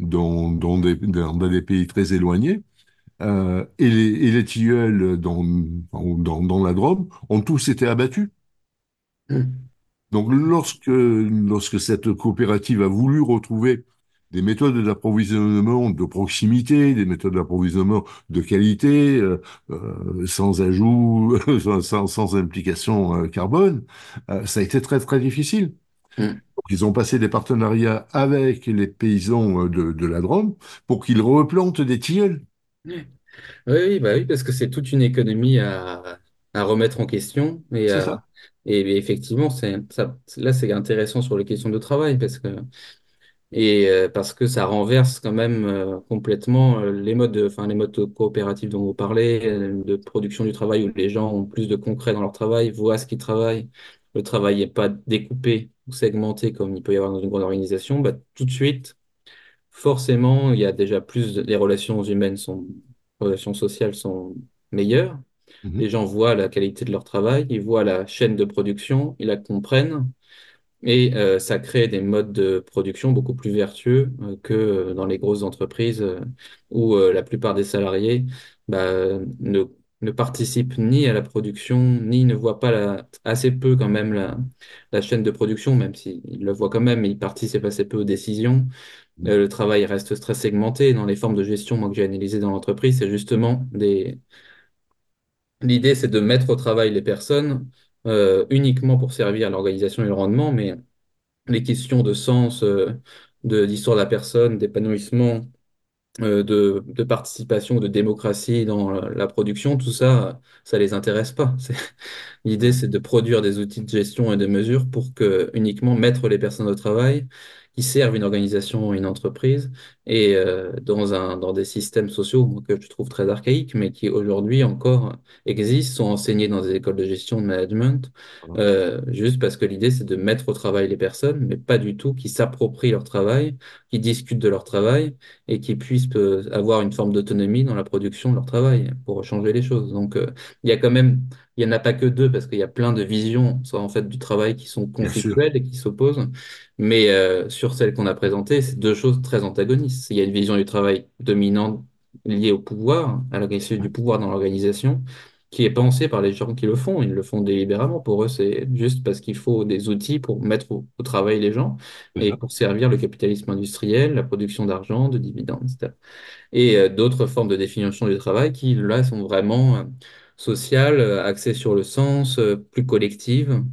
dans des pays très éloignés. Et les tilleuls dans la Drôme ont tous été abattus. Mm. Donc, lorsque cette coopérative a voulu retrouver des méthodes d'approvisionnement de proximité, des méthodes d'approvisionnement de qualité, sans ajout, sans implication carbone, ça a été très, très difficile. Mm. Donc, ils ont passé des partenariats avec les paysans de la Drôme pour qu'ils replantent des tilleuls. Mm. Oui, oui, bah oui, parce que c'est toute une économie à remettre en question. C'est ça. Et effectivement, là, c'est intéressant sur les questions de travail parce que ça renverse quand même complètement les modes coopératifs dont vous parlez, de production du travail où les gens ont plus de concret dans leur travail, voient ce qu'ils travaillent. Le travail n'est pas découpé ou segmenté comme il peut y avoir dans une grande organisation. Bah, tout de suite, forcément, il y a déjà les relations humaines relations sociales sont meilleures. Les Mhm, gens voient la qualité de leur travail, ils voient la chaîne de production, ils la comprennent et ça crée des modes de production beaucoup plus vertueux que dans les grosses entreprises où la plupart des salariés ne participent ni à la production, ni ne voient pas assez peu quand même la chaîne de production, même s'ils le voient quand même, mais ils participent assez peu aux décisions. Le travail reste très segmenté. Dans les formes de gestion, moi, que j'ai analysées dans l'entreprise, c'est justement des... L'idée, c'est de mettre au travail les personnes uniquement pour servir à l'organisation et le rendement, mais les questions de sens, d'histoire de la personne, d'épanouissement, de participation, de démocratie dans la production, tout ça, ça les intéresse pas. L'idée, c'est de produire des outils de gestion et de mesure pour que uniquement mettre les personnes au travail qui servent une organisation, une entreprise, et dans des systèmes sociaux moi, que je trouve très archaïques, mais qui aujourd'hui encore existent, sont enseignés dans des écoles de gestion, de management, juste parce que l'idée, c'est de mettre au travail les personnes, mais pas du tout qui s'approprient leur travail, qui discutent de leur travail et qui puissent avoir une forme d'autonomie dans la production de leur travail pour changer les choses. Donc, il y a quand même il n'y en a pas que deux parce qu'il y a plein de visions en fait, du travail qui sont Bien sûr, conflictuelles et qui s'opposent. Mais sur celle qu'on a présentée, c'est deux choses très antagonistes. Il y a une vision du travail dominante liée au pouvoir, à l'exercice du pouvoir dans l'organisation, qui est pensée par les gens qui le font. Ils le font délibérément. Pour eux, c'est juste parce qu'il faut des outils pour mettre au travail les gens c'est et ça. pour servir le capitalisme industriel, la production d'argent, de dividendes, etc. Et d'autres formes de définition du travail qui, là, sont vraiment sociales, axées sur le sens, plus collectives,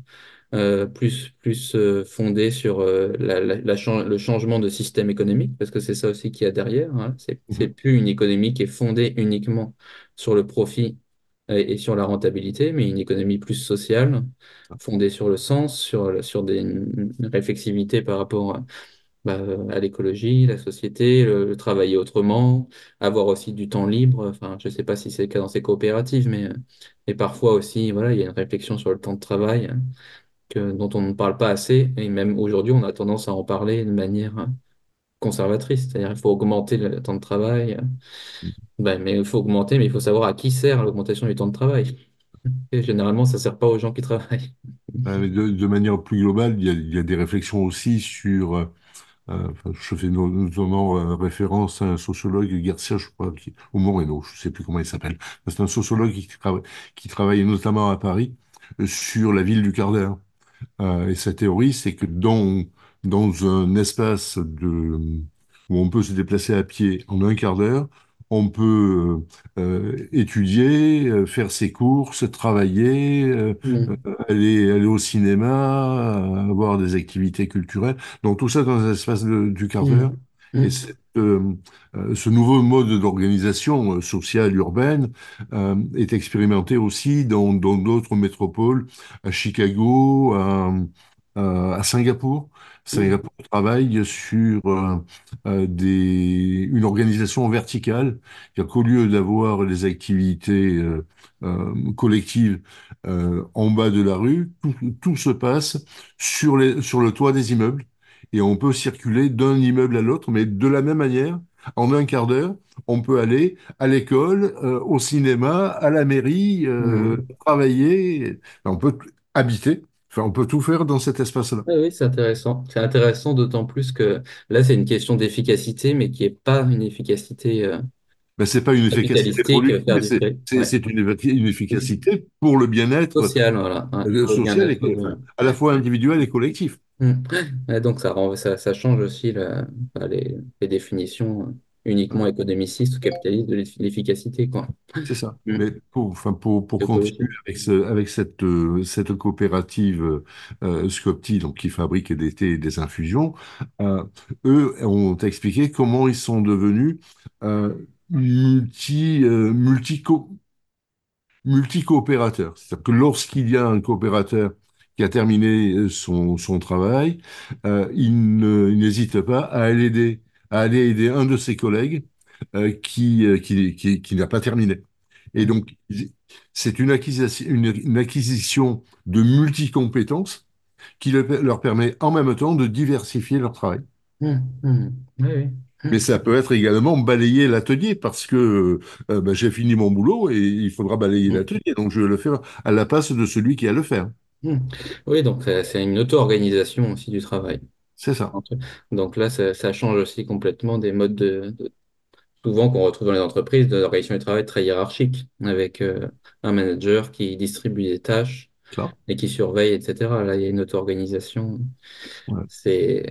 plus fondées sur le changement de système économique, parce que c'est ça aussi qu'il y a derrière. Hein. C'est Mhm. plus une économie qui est fondée uniquement sur le profit et sur la rentabilité, mais une économie plus sociale, fondée sur le sens, sur une réflexivité par rapport à l'écologie, la société, travailler autrement, avoir aussi du temps libre. Enfin, je ne sais pas si c'est le cas dans ces coopératives, mais parfois aussi, voilà, il y a une réflexion sur le temps de travail dont on ne parle pas assez. Et même aujourd'hui, on a tendance à en parler de manière conservatrice. C'est-à-dire, il faut augmenter le temps de travail. Ben, mais il faut augmenter, mais il faut savoir à qui sert l'augmentation du temps de travail. Et généralement, ça ne sert pas aux gens qui travaillent. Mais de manière plus globale, il y a des réflexions aussi sur, enfin, je fais notamment référence à un sociologue, Garcia, je crois, ou Moreno, je ne sais plus comment il s'appelle. C'est un sociologue qui travaille notamment à Paris sur la ville du quart d'heure. Et sa théorie, c'est que dans un espace où on peut se déplacer à pied en un quart d'heure, on peut étudier, faire ses courses, travailler, Mm. aller au cinéma, avoir des activités culturelles. Donc tout ça dans un espace du quart d'heure. Mm. Et Mm. ce nouveau mode d'organisation sociale urbaine est expérimenté aussi dans d'autres métropoles, à Chicago, à Singapour. Mm. Singapour travaille sur une organisation verticale, c'est-à-dire qu'au lieu d'avoir les activités collectives en bas de la rue, tout se passe sur le toit des immeubles et on peut circuler d'un immeuble à l'autre, mais de la même manière, en un quart d'heure, on peut aller à l'école, au cinéma, à la mairie, Mm. travailler, on peut habiter, enfin, on peut tout faire dans cet espace-là. Oui, oui, c'est intéressant. C'est intéressant d'autant plus que là, c'est une question d'efficacité, mais qui n'est pas une efficacité Mais c'est pas une efficacité capitalistique, productive, faire mais du prix. Ouais. c'est une efficacité pour le bien-être Social, voilà. Ouais. Pour le social, bien-être enfin, humain. à la fois individuel et collectif. Mm. Ouais, donc, ça change aussi les définitions uniquement Voilà. économicistes ou capitalistes de l'efficacité, quoi. C'est ça. Mm. Mais pour continuer Écologique. avec cette coopérative Scopti, donc qui fabrique des thés et des infusions, euh, eux ont expliqué comment ils sont devenus euh, multi, euh, multico- multi-coopérateurs. C'est-à-dire que lorsqu'il y a un coopérateur qui a terminé son travail, il n'hésite pas à aller aider un de ses collègues qui n'a pas terminé. Et Mm. donc, c'est une acquisition de multi-compétences qui leur permet en même temps de diversifier leur travail. Mm. Mm. Oui, oui. Mais Mm. ça peut être également balayer l'atelier parce que ben, j'ai fini mon boulot et il faudra balayer Mm. l'atelier. Donc je vais le faire à la place de celui qui a le faire. Mm. Oui, donc c'est une auto-organisation aussi du travail. C'est ça. Donc là, ça change aussi complètement des modes souvent qu'on retrouve dans les entreprises d'organisation du travail très hiérarchique, avec un manager qui distribue des tâches Ça. et qui surveille, etc. Là, il y a une auto-organisation. Ouais. C'est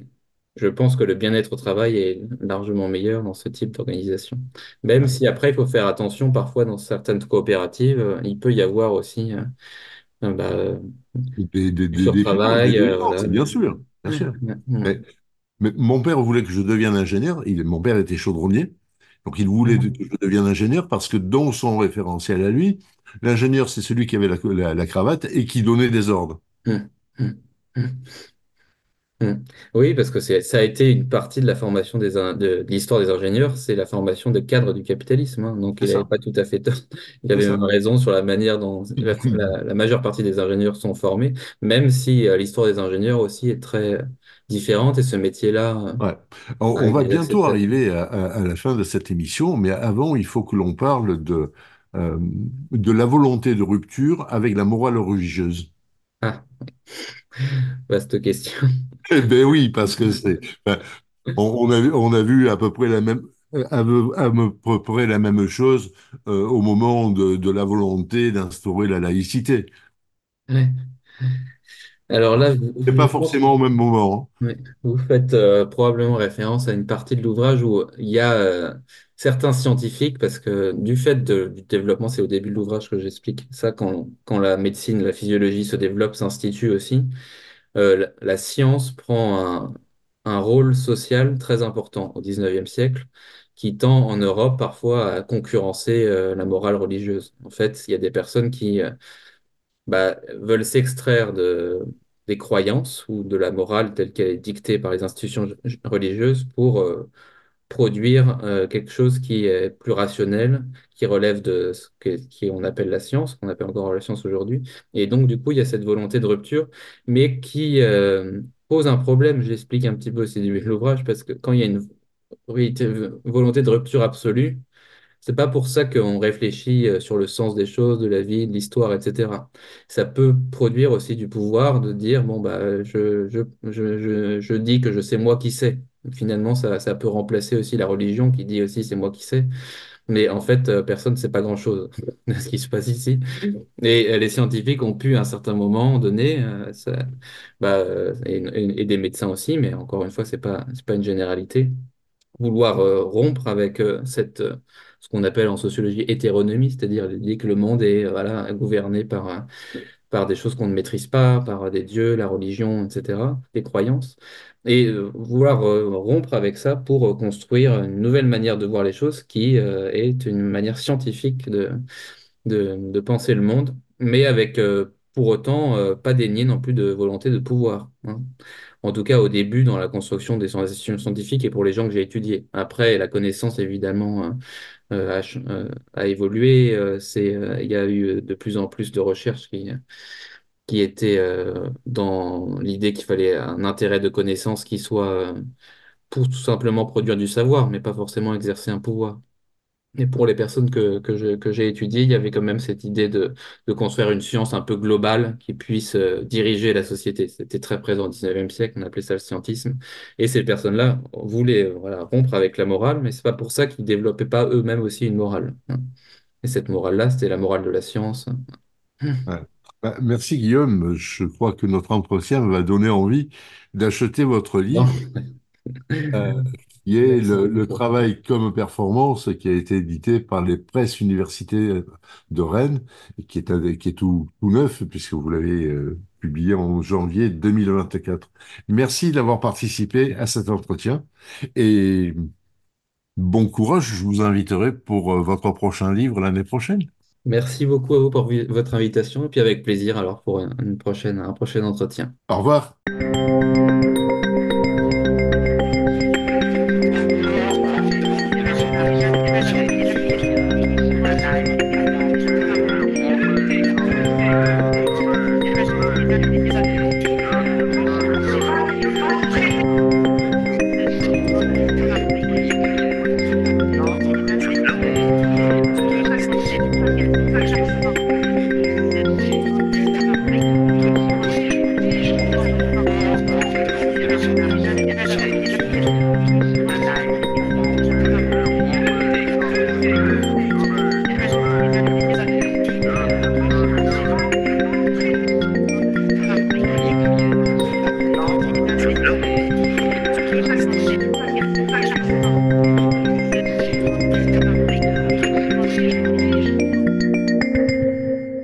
Je pense que le bien-être au travail est largement meilleur dans ce type d'organisation. Même si après, il faut faire attention, parfois dans certaines coopératives, il peut y avoir aussi bah, du Des surtravail, déviances, voilà. bien sûr, bien sûr. Ouais, ouais, Mais, mais mon père voulait que je devienne ingénieur. Mon père était chaudronnier. Donc, il voulait que je devienne ingénieur parce que dans son référentiel à lui, l'ingénieur, c'est celui qui avait la cravate et qui donnait des ordres. ouais. Mm. Oui, parce que ça a été une partie de la formation de l'histoire des ingénieurs, c'est la formation des cadres du capitalisme, hein. Donc C'est il n'avait ça, pas tout à fait tort. Il c'est avait même ça. raison sur la manière dont la majeure partie des ingénieurs sont formés, même si l'histoire des ingénieurs aussi est très différente et ce métier-là Ouais. a On eu va des bientôt acceptations. arriver à la fin de cette émission, mais avant, il faut que l'on parle euh, de la volonté de rupture avec la morale religieuse. Ah, vaste question. Eh ben oui, parce que enfin, on a vu à peu près à peu près la même chose au moment de la volonté d'instaurer la laïcité. Ouais. Alors là, C'est pas forcément au même moment, oui, vous faites probablement référence à une partie de l'ouvrage où il y a certains scientifiques, parce que du fait du développement, c'est au début de l'ouvrage que j'explique ça, quand la médecine, la physiologie se développe, s'institue aussi, la science prend un rôle social très important au XIXe siècle, qui tend en Europe parfois à concurrencer la morale religieuse. En fait, il y a des personnes qui veulent s'extraire des croyances ou de la morale telle qu'elle est dictée par les institutions religieuses pour produire quelque chose qui est plus rationnel, qui relève de qui on appelle la science, qu'on appelle encore la science aujourd'hui. Et donc, du coup, il y a cette volonté de rupture, mais qui pose un problème. J'explique un petit peu aussi du l'ouvrage, parce que quand il y a une volonté de rupture absolue, c'est pas pour ça qu'on réfléchit sur le sens des choses, de la vie, de l'histoire, etc. Ça peut produire aussi du pouvoir de dire, bon, bah, je dis que je sais moi qui sais. Finalement, ça peut remplacer aussi la religion qui dit aussi c'est moi qui sais. Mais en fait, personne ne sait pas grand-chose de ce qui se passe ici. Et les scientifiques ont pu, à un certain moment donné, et des médecins aussi, mais encore une fois, c'est pas une généralité vouloir rompre avec ce qu'on appelle en sociologie hétéronomie, c'est-à-dire l'idée que le monde est voilà, gouverné par des choses qu'on ne maîtrise pas, par des dieux, la religion, etc., des croyances, et vouloir rompre avec ça pour construire une nouvelle manière de voir les choses qui est une manière scientifique de penser le monde, mais avec pour autant pas dénier non plus de volonté de pouvoir, hein. En tout cas, au début, dans la construction des institutions scientifiques et pour les gens que j'ai étudiés. Après, la connaissance, évidemment, a évolué. Il y a eu de plus en plus de recherches qui étaient dans l'idée qu'il fallait un intérêt de connaissance qui soit pour tout simplement produire du savoir, mais pas forcément exercer un pouvoir. Et pour les personnes que j'ai étudiées, il y avait quand même cette idée de construire une science un peu globale qui puisse diriger la société. C'était très présent au XIXe siècle, on appelait ça le scientisme. Et ces personnes-là voulaient voilà, rompre avec la morale, mais c'est pas pour ça qu'ils développaient pas eux-mêmes aussi une morale, hein. Et cette morale-là, c'était la morale de la science. Ouais. Bah, merci Guillaume. Je crois que notre entretien va donner envie d'acheter votre Bon, livre, euh, qui est merci le beaucoup. travail comme performance, qui a été édité par les presses universités de Rennes, et qui est tout neuf, puisque vous l'avez publié en janvier 2024. Merci d'avoir participé à cet entretien et bon courage. Je vous inviterai pour votre prochain livre l'année prochaine. Merci beaucoup à vous pour votre invitation et puis avec plaisir alors pour un prochain entretien. Au revoir.